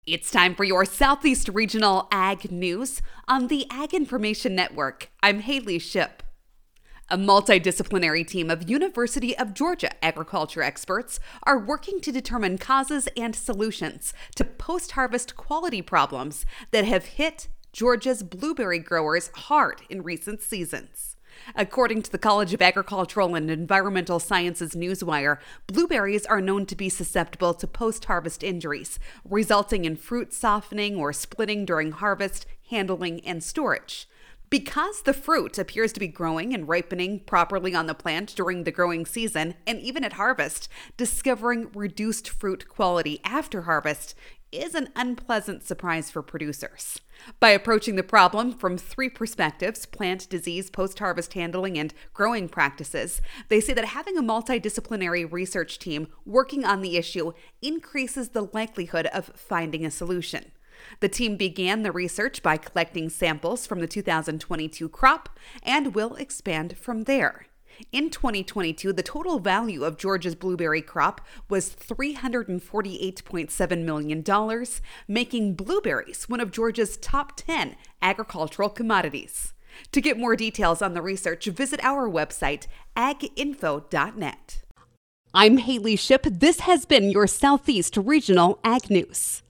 It's time for your Southeast Regional Ag News on the Ag Information Network. I'm Haley Ship. A multidisciplinary team of University of Georgia agriculture experts are working to determine causes and solutions to post-harvest quality problems that have hit Georgia's blueberry growers hard in recent seasons. According to the College of Agricultural and Environmental Sciences Newswire, blueberries are known to be susceptible to post-harvest injuries, resulting in fruit softening or splitting during harvest, handling, and storage. Because the fruit appears to be growing and ripening properly on the plant during the growing season and even at harvest, discovering reduced fruit quality after harvest is an unpleasant surprise for producers. By approaching the problem from three perspectives, plant disease, post-harvest handling, and growing practices, they say that having a multidisciplinary research team working on the issue increases the likelihood of finding a solution. The team began the research by collecting samples from the 2022 crop and will expand from there. In 2022, the total value of Georgia's blueberry crop was $348.7 million, making blueberries one of Georgia's top 10 agricultural commodities. To get more details on the research, visit our website, aginfo.net. I'm Haley Ship. This has been your Southeast Regional Ag News.